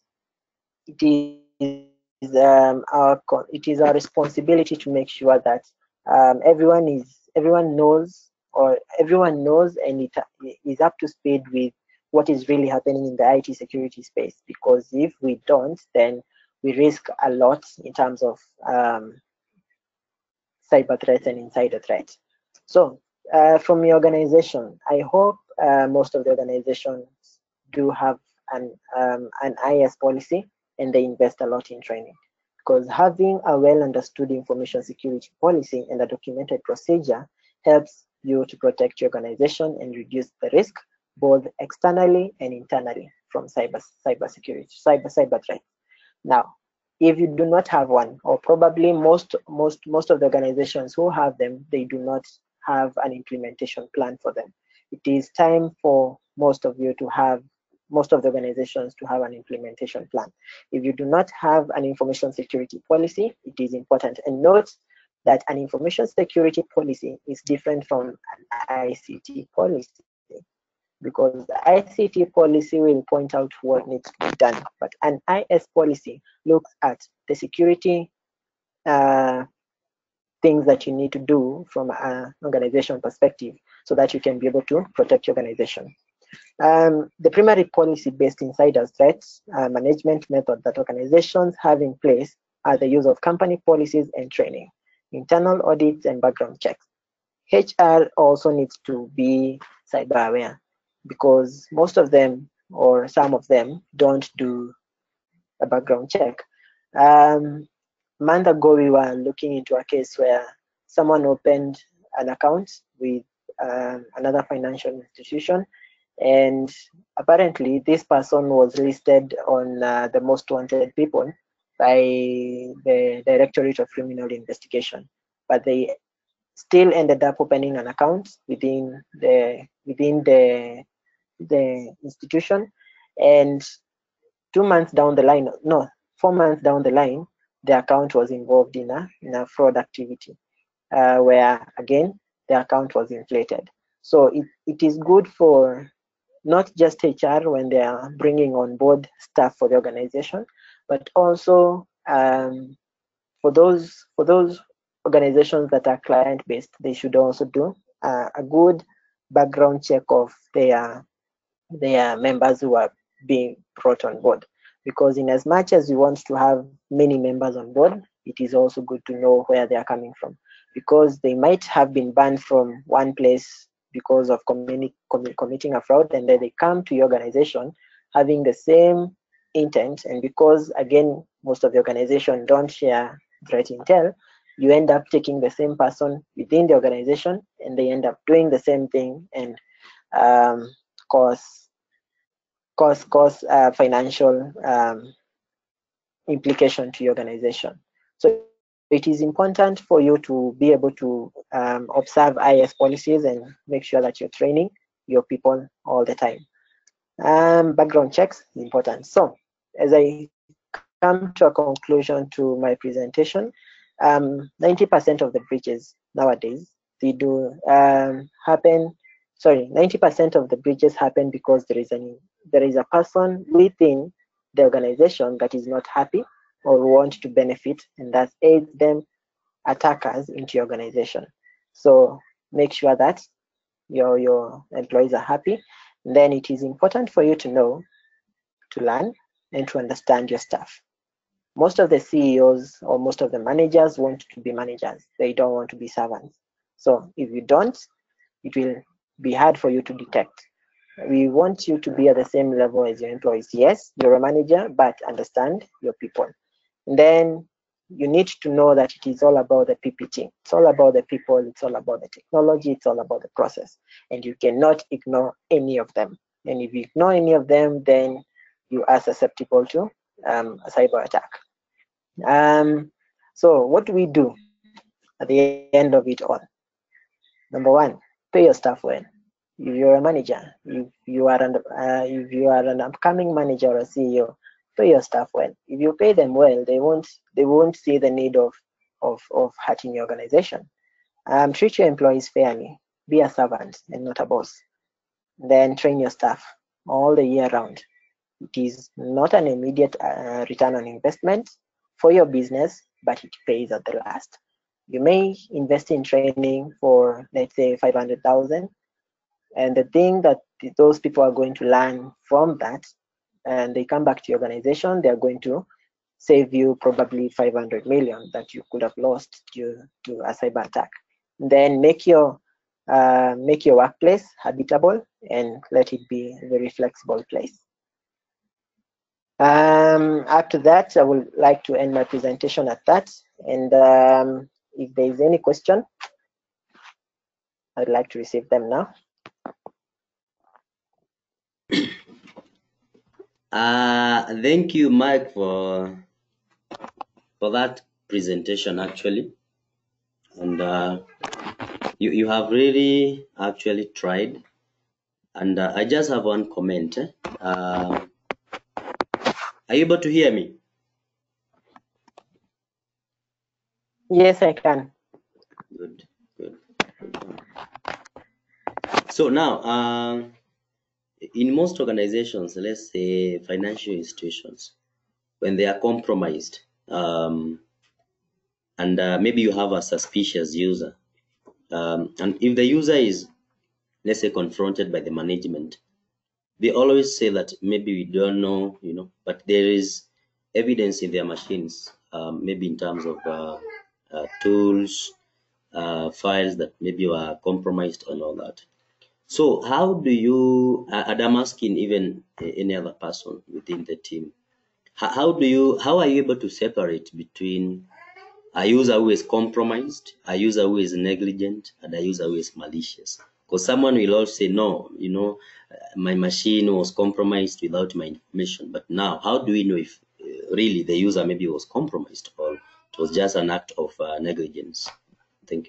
A: it is um, our it is our responsibility to make sure that um, everyone is everyone knows or everyone knows and it is up to speed with what is really happening in the I T security space. Because if we don't, then we risk a lot in terms of um, cyber threats and insider threats. So uh, from your organization, I hope uh, most of the organizations do have an um, an I S policy, and they invest a lot in training. Because having a well understood information security policy and a documented procedure helps you to protect your organization and reduce the risk both externally and internally from cyber cyber security, cyber cyber threats. Now, if you do not have one, or probably most most most of the organizations who have them, they do not have an implementation plan for them. It is time for most of you to have most of the organizations to have an implementation plan. If you do not have an information security policy, it is important. And note that an information security policy is different from an I C T policy, because the I C T policy will point out what needs to be done, but an I S policy looks at the security uh, things that you need to do from an organization perspective so that you can be able to protect your organization. Um, the primary policy-based insider threats uh, management method that organizations have in place are the use of company policies and training, internal audits, and background checks. H R also needs to be cyber aware, because most of them or some of them don't do a background check. Um, a month ago, we were looking into a case where someone opened an account with um, another financial institution, and apparently this person was listed on uh, the most wanted people by the Directorate of Criminal Investigation, but they still ended up opening an account within the within the the institution, and two months down the line, no, four months down the line, the account was involved in a in a fraud activity, uh, where again the account was inflated. So it, it is good for not just H R when they are bringing on board staff for the organization, but also um, for those for those organizations that are client based, they should also do uh, a good background check of their their members who are being brought on board. Because in as much as you want to have many members on board, it is also good to know where they are coming from, because they might have been banned from one place because of communi- com- committing a fraud, and then they come to your organization having the same intent, and because again most of the organization don't share threat intel, you end up taking the same person within the organization and they end up doing the same thing, and um, cause cause cause uh, financial um, implication to your organization. So it is important for you to be able to um, observe I S policies and make sure that you're training your people all the time. Um, background checks is important. So as I come to a conclusion to my presentation, um, ninety percent of the breaches nowadays, they do um, happen, sorry, ninety percent of the breaches happen because there is, an, there is a person within the organization that is not happy or want to benefit, and that aids them attackers into your organization. So make sure that your, your employees are happy. Then it is important for you to know, to learn, and to understand your staff. Most of the C E Os or most of the managers want to be managers. They don't want to be servants. So if you don't, it will be hard for you to detect. We want you to be at the same level as your employees. Yes, you're a manager, but understand your people. And then you need to know that it is all about the P P T. It's all about the people. It's all about the technology. It's all about the process. And you cannot ignore any of them. And if you ignore any of them, then you are susceptible to um, a cyber attack. Um, so what do we do at the end of it all? Number one, pay your staff well. If you're a manager, if you are an uh, if you are an upcoming manager or a C E O, pay your staff well. If you pay them well, they won't they won't see the need of of of hurting your organization. Um, treat your employees fairly. Be a servant and not a boss. Then train your staff all the year round. It is not an immediate uh, return on investment for your business, but it pays at the last. You may invest in training for, let's say, five hundred thousand, and the thing that those people are going to learn from that, and they come back to your organization, they are going to save you probably five hundred million that you could have lost due to a cyber attack. Then make your uh, make your workplace habitable and let it be a very flexible place. Um, after that, I would like to end my presentation at that. And um, if there is any question, I'd like to receive them now.
B: Uh, thank you, Mike, for for that presentation, actually. And uh, you, you have really actually tried. And uh, I just have one comment. Eh? Uh, are you able to hear me?
A: Yes, I can.
B: Good, good, good. So now, uh, in most organizations, let's say financial institutions, when they are compromised, um, and uh, maybe you have a suspicious user, um, and if the user is, let's say, confronted by the management, they always say that maybe we don't know, you know, but there is evidence in their machines, um, maybe in terms of uh, uh, tools, uh, files that maybe were compromised and all that. So how do you, uh, and I'm asking even uh, any other person within the team, how, how do you, how are you able to separate between a user who is compromised, a user who is negligent, and a user who is malicious? Because someone will also say, no, you know, uh, my machine was compromised without my information. But now, how do we know if uh, really the user maybe was compromised or it was just an act of uh, negligence? Thank you.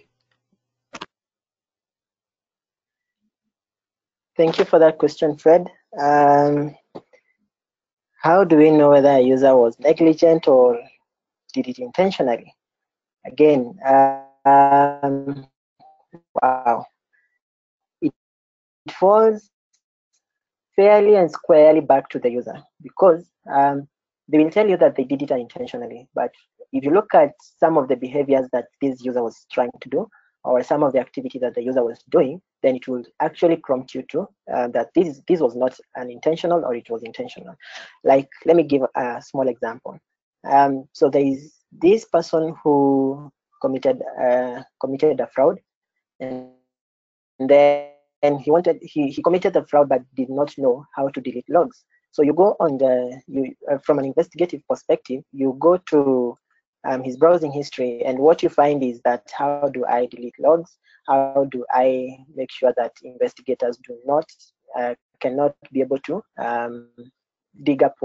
A: Thank you for that question, Fred. Um, how do we know whether a user was negligent or did it intentionally? Again, um, wow. It, it falls fairly and squarely back to the user because um, they will tell you that they did it intentionally. But if you look at some of the behaviors that this user was trying to do, or some of the activity that the user was doing, then it will actually prompt you to uh, that this this was not an intentional or it was intentional. Like, let me give a small example. Um, so there is this person who committed uh, committed a fraud, and then he wanted he, he committed the fraud but did not know how to delete logs. So you go on the you uh, from an investigative perspective, you go to um, his browsing history, and what you find is that how do I delete logs? How do I make sure that investigators do not uh, cannot be able to um, dig up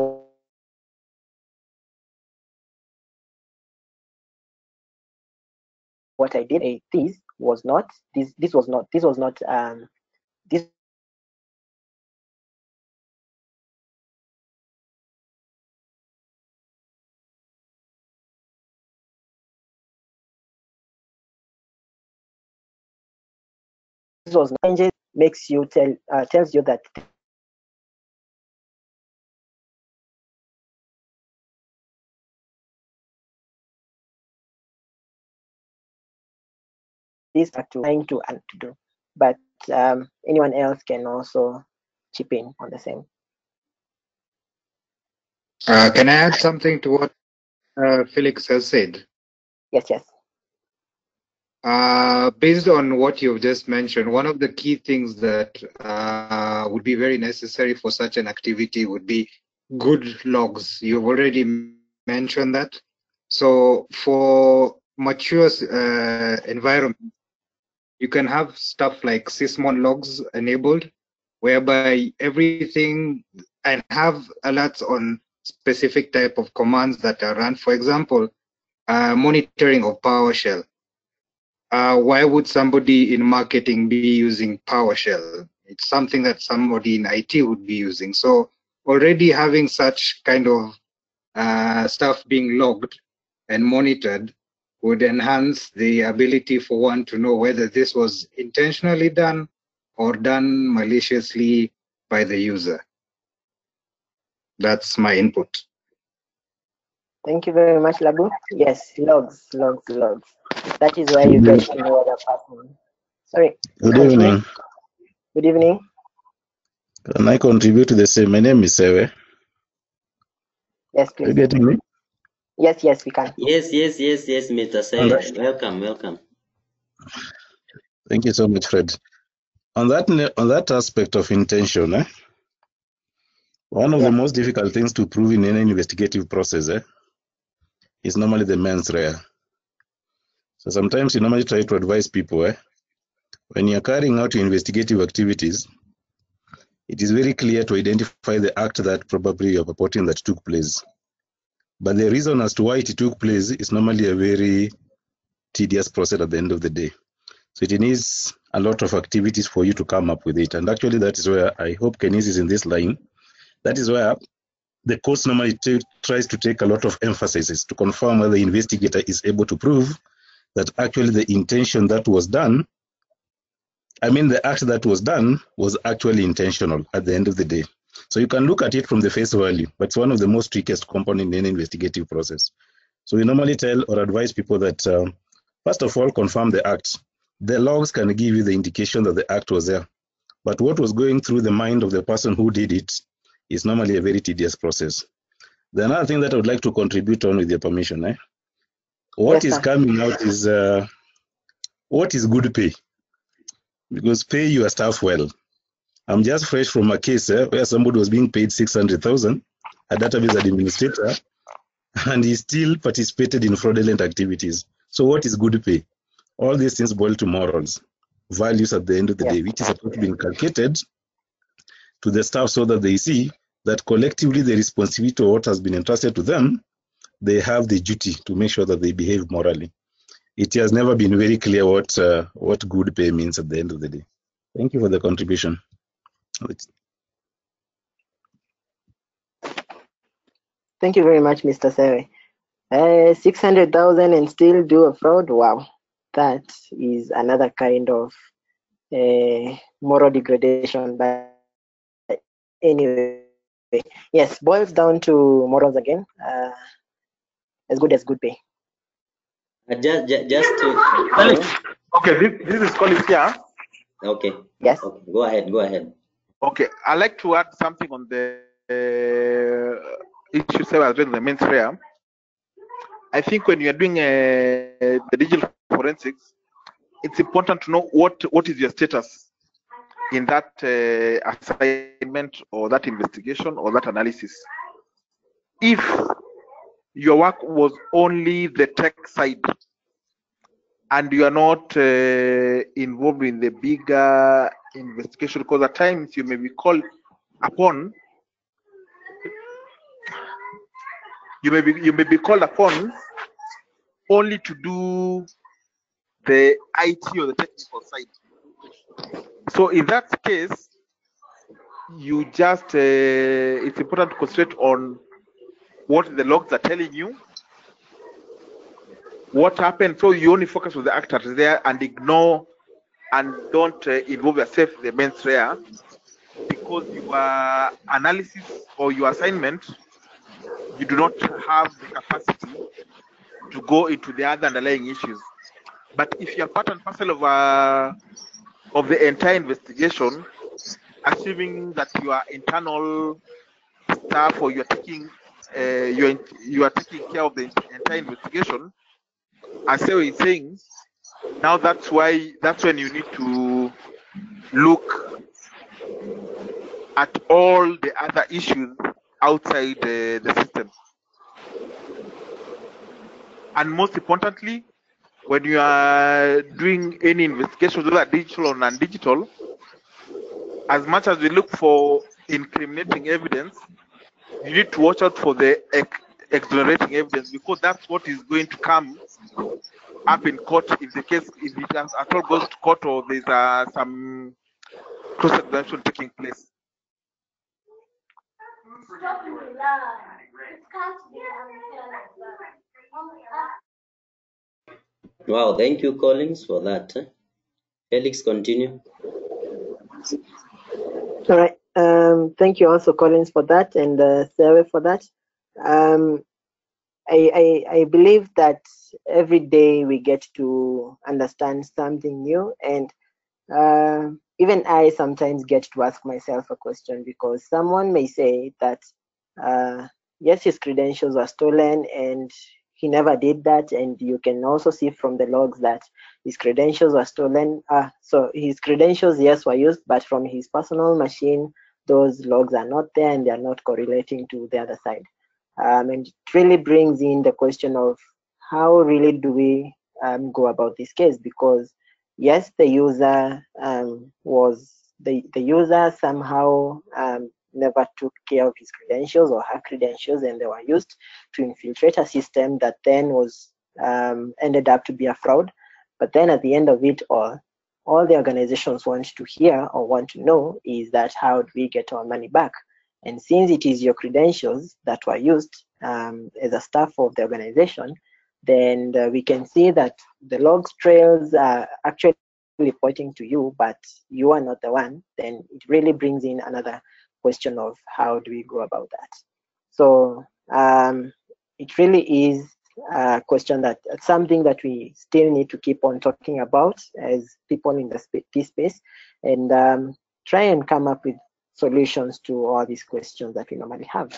A: what I did? A this was not this this was not this was not um, this was changes makes you tell uh, tells you that this are trying to and to do, but um, anyone else can also chip in on the same.
C: Uh, can I add something to what uh, Felix has said?
A: Yes, yes.
C: Uh, based on what you've just mentioned, one of the key things that uh, would be very necessary for such an activity would be good logs. You've already mentioned that. So for mature uh, environment, you can have stuff like Sysmon logs enabled, whereby everything and have alerts on specific type of commands that are run. For example, uh, monitoring of PowerShell. Uh, why would somebody in marketing be using PowerShell? It's something that somebody in I T would be using. So already having such kind of uh, stuff being logged and monitored would enhance the ability for one to know whether this was intentionally done or done maliciously by the user. That's my input.
A: Thank you very much, Labu. Yes, logs, logs, logs. That is where you get to know the person. Sorry.
D: Good
A: continue.
D: evening.
A: Good evening.
D: Can I contribute to the same? My name is Sewe.
A: Yes,
D: Are you
A: please.
D: getting me?
A: Yes, yes, we can.
B: Yes, yes, yes, yes, Mister Sewe.
D: Right.
B: Welcome, welcome.
D: Thank you so much, Fred. On that on that aspect of intention, eh, one of
A: yes.
D: the most difficult things to prove in any investigative process eh, is normally the mens rea. So sometimes you normally try to advise people eh, when you're carrying out your investigative activities, it is very clear to identify the act that probably you're purporting that took place. But the reason as to why it took place is normally a very tedious process at the end of the day. So it needs a lot of activities for you to come up with it. And actually that is where I hope Kenis is in this line. That is where the course normally tries to take a lot of emphasis to confirm whether the investigator is able to prove that actually the intention that was done, I mean the act that was done was actually intentional at the end of the day. So you can look at it from the face value, but it's one of the most trickiest components in any investigative process. So we normally tell or advise people that um, first of all, confirm the act. The logs can give you the indication that the act was there. But what was going through the mind of the person who did it is normally a very tedious process. The another thing that I would like to contribute on with your permission, eh? what
A: yes,
D: is
A: sir.
D: coming out is uh, what is good pay? Because pay your staff well. I'm just fresh from a case eh, where somebody was being paid six hundred thousand, a database administrator, and he still participated in fraudulent activities. So what is good pay? All these things boil to morals, values at the end of the
A: yes.
D: day, which is supposed to be inculcated to the staff so that they see that collectively the responsibility of what has been entrusted to them, they have the duty to make sure that they behave morally. It has never been very clear what uh, what good pay means at the end of the day. Thank you for the contribution.
A: Thank you very much, Mister Sewe. Uh, six hundred thousand and still do a fraud? Wow. That is another kind of uh, moral degradation. But anyway, yes, boils down to morals again. Uh, as good as good pay.
B: Uh, just, just, just to.
E: Okay, this, this is Collins here.
B: Okay.
A: Yes.
B: Okay. Go ahead. Go ahead.
E: Okay, I'd like to add something on the uh, issue several in the mens rea. I think when you are doing uh, the digital forensics, it's important to know what what is your status in that uh, assignment or that investigation or that analysis. If your work was only the tech side, and you are not uh, involved in the bigger investigation, because at times you may be called upon, you may be you may be called upon only to do the I T or the technical side. So in that case, you just uh, it's important to concentrate on what the logs are telling you, what happened. So you only focus on the actors there and ignore and don't uh, involve yourself in the mens rea, because your analysis or your assignment, you do not have the capacity to go into the other underlying issues. But if you're part and parcel of uh, of the entire investigation, assuming that you are internal staff or you're taking uh, you you are taking care of the entire investigation, as I was saying, now that's why that's when you need to look at all the other issues outside the, the system. And most importantly, when you are doing any investigations, whether digital or non-digital, as much as we look for incriminating evidence, you need to watch out for the ex exonerating evidence, because that's what is going to come up in court if the case, if it at all goes to court or there's uh, some cross-examination taking place.
B: Wow, thank you, Collins, for that. Felix, continue.
A: All right. Um, thank you also, Collins, for that, and uh, Sarah for that. Um, I, I, I believe that every day we get to understand something new, and uh, even I sometimes get to ask myself a question, because someone may say that uh, yes, his credentials were stolen and he never did that, and you can also see from the logs that his credentials were stolen. Uh, so his credentials, yes, were used, but from his personal machine, those logs are not there and they are not correlating to the other side. Um, and it really brings in the question of how really do we um, go about this case, because yes, the user um, was the, the user somehow um, never took care of his credentials or her credentials, and they were used to infiltrate a system that then was um, ended up to be a fraud. But then at the end of it all, all the organizations want to hear or want to know is that how do we get our money back? And since it is your credentials that were used um, as a staff of the organization, then uh, we can see that the logs trails are actually pointing to you, but you are not the one. Then it really brings in another question of how do we go about that. So um, it really is a question that something that we still need to keep on talking about as people in the this space, and um, try and come up with solutions to all these questions that we normally have.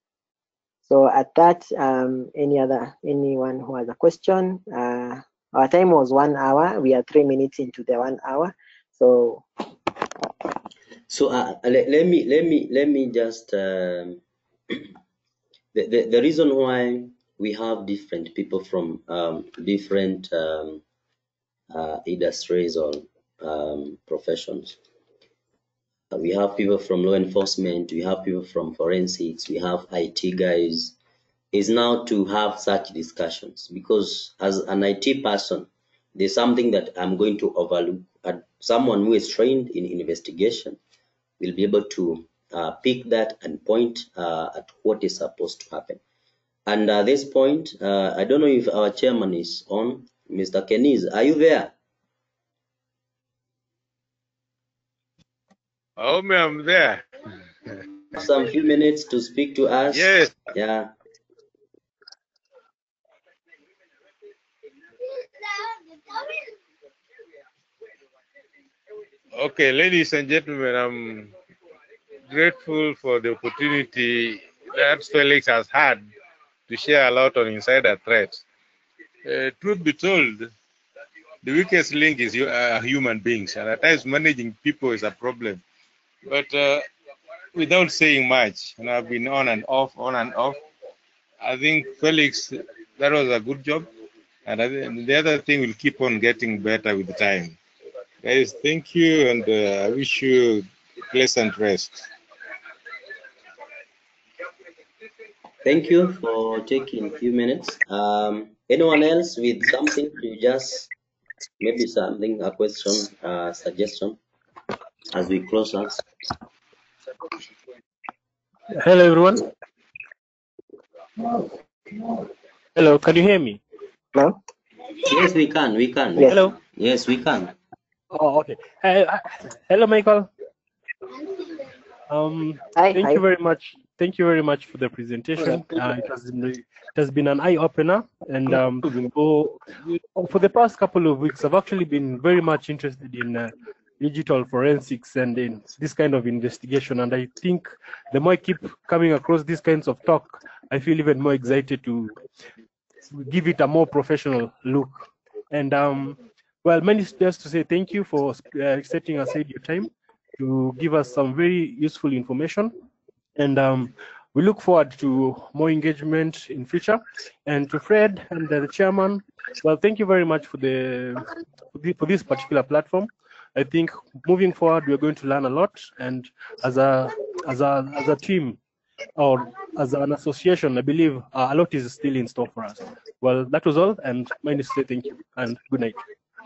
A: So at that, um, any other anyone who has a question? Uh, our time was one hour. We are three minutes into the one hour. So,
B: so uh, let, let me let me let me just um, the, the the reason why we have different people from um, different um, uh, industries or um, professions. We have people from law enforcement, we have people from forensics, we have I T guys, is now to have such discussions, because as an I T person, there's something that I'm going to overlook. And someone who is trained in investigation will be able to uh, pick that and point uh, at what is supposed to happen. And at this point, uh, I don't know if our chairman is on. Mister Keniz, are you there?
F: Oh, me, I'm there.
B: Some few minutes to speak to us.
F: Yes.
B: Yeah.
F: Okay, ladies and gentlemen, I'm grateful for the opportunity that Felix has had to share a lot on insider threats. Uh, truth be told, the weakest link is uh, human beings, and at times managing people is a problem. But uh, without saying much, and I've been on and off, on and off, I think Felix, that was a good job. And I think the other thing will keep on getting better with time. Guys, thank you, and uh, I wish you pleasant rest.
B: Thank you for taking a few minutes. Um, anyone else with something to just maybe something, a question, uh, suggestion as we close out?
G: Hello, everyone. Hello, can you hear me?
A: No?
B: Yes, we can. We can. We
A: Yes.
G: Hello.
B: can. Yes, we can.
G: Oh, okay. Uh, hello, Michael. Um,
A: Hi,
G: thank
A: hi.
G: you very much. Thank you very much for the presentation. Uh, it has been it has been an eye opener, and um, for for the past couple of weeks, I've actually been very much interested in uh, digital forensics and in this kind of investigation. And I think the more I keep coming across these kinds of talk, I feel even more excited to give it a more professional look. And um, well, many just to say thank you for uh, setting aside your time to give us some very useful information. And um, we look forward to more engagement in future. And to Fred and uh, the chairman, well, thank you very much for the for this particular platform. I think moving forward, we're going to learn a lot. And as a as a as a team, or as an association, I believe uh, a lot is still in store for us. Well, that was all, and mine is to say thank you and good night.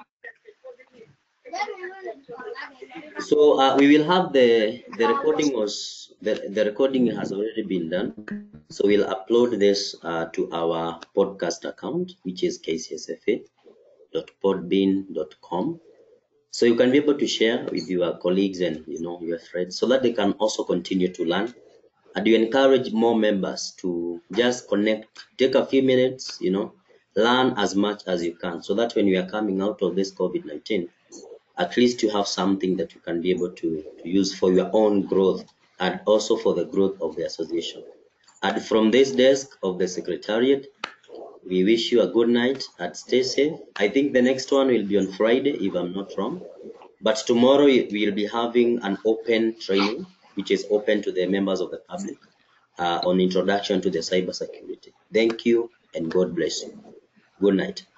B: So uh, we will have the the recording was the, the recording has already been done. So we'll upload this uh, to our podcast account, which is k c s f a dot podbean dot com. So you can be able to share with your colleagues and you know your friends, so that they can also continue to learn. And you encourage more members to just connect, take a few minutes, you know, learn as much as you can, so that when we are coming out of this COVID nineteen, at least you have something that you can be able to, to use for your own growth and also for the growth of the association. And from this desk of the Secretariat, we wish you a good night and stay safe. I think the next one will be on Friday, if I'm not wrong. But tomorrow we'll be having an open training, which is open to the members of the public, uh, on introduction to the cybersecurity. Thank you and God bless you. Good night.